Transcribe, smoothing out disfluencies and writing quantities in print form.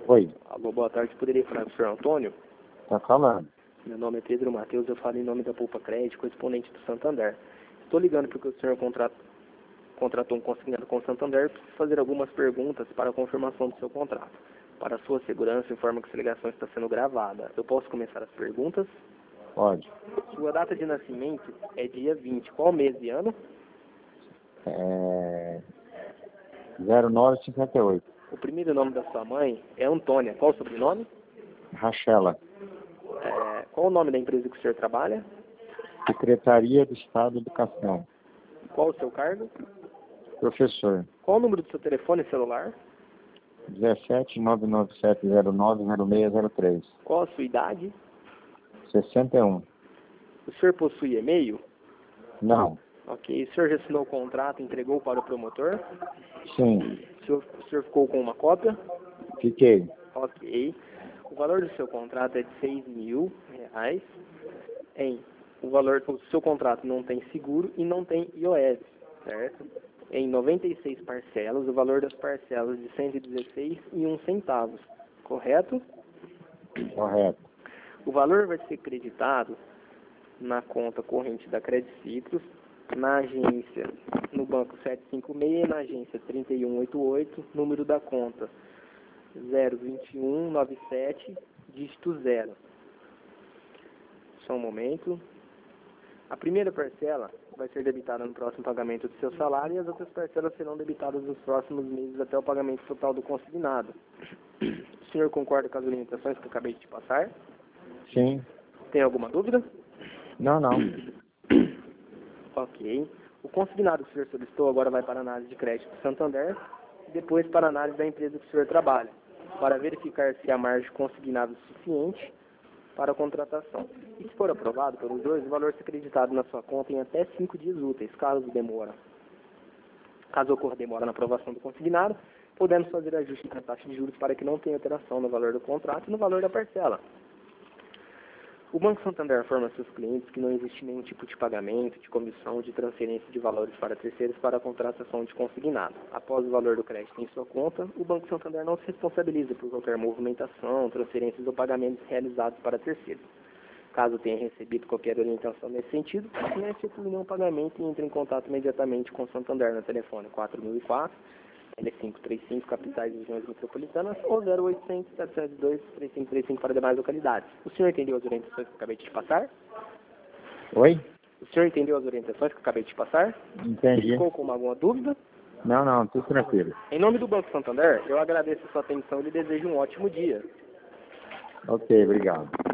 Oi. Alô, boa tarde. Poderia falar com o senhor Antônio? Tá falando. Meu nome é Pedro Matheus, eu falo em nome da Poupa Crédito, correspondente do Santander. Estou ligando porque o senhor contratou um consignado com o Santander e preciso fazer algumas perguntas para a confirmação do seu contrato. Para a sua segurança, informa que essa ligação está sendo gravada. Eu posso começar as perguntas? Pode. Sua data de nascimento é dia 20. Qual mês e ano? 0958. O primeiro nome da sua mãe é Antônia. Qual o sobrenome? Rachela. Qual o nome da empresa que o senhor trabalha? Secretaria do Estado de Educação. Qual o seu cargo? Professor. Qual o número do seu telefone celular? 17997090603. Qual a sua idade? 61. O senhor possui e-mail? Não. Ok. O senhor já assinou o contrato e entregou para o promotor? Sim. O senhor ficou com uma cópia? Fiquei. Ok. O valor do seu contrato é de R$6.000. O seu contrato não tem seguro e não tem IOF, certo? Em 96 parcelas, o valor das parcelas de 116,01 centavos, correto? Correto. O valor vai ser creditado na conta corrente da Credit Citrus, na agência, no banco 756, na agência 3188, número da conta 02197, dígito 0. Só um momento. A primeira parcela vai ser debitada no próximo pagamento do seu salário e as outras parcelas serão debitadas nos próximos meses até o pagamento total do consignado. O senhor concorda com as orientações que eu acabei de te passar? Sim. Tem alguma dúvida? Não. Ok. O consignado que o senhor solicitou agora vai para a análise de crédito do Santander e depois para a análise da empresa que o senhor trabalha, para verificar se há margem consignada suficiente para a contratação. E se for aprovado pelos dois, o valor ser creditado na sua conta em até 5 dias úteis, caso ocorra demora na aprovação do consignado, podemos fazer ajuste na taxa de juros para que não tenha alteração no valor do contrato e no valor da parcela. O Banco Santander informa a seus clientes que não existe nenhum tipo de pagamento, de comissão ou de transferência de valores para terceiros para a contratação de consignado. Após o valor do crédito em sua conta, o Banco Santander não se responsabiliza por qualquer movimentação, transferências ou pagamentos realizados para terceiros. Caso tenha recebido qualquer orientação nesse sentido, não efetue nenhum pagamento e entre em contato imediatamente com o Santander no telefone 4004, L535, capitais e regiões metropolitanas, ou 0800 702 3535 para demais localidades. O senhor entendeu as orientações que eu acabei de te passar? Oi? O senhor entendeu as orientações que eu acabei de te passar? Entendi. Ficou com alguma dúvida? Não, tudo tranquilo. Em nome do Banco Santander, eu agradeço a sua atenção e lhe desejo um ótimo dia. Ok, obrigado.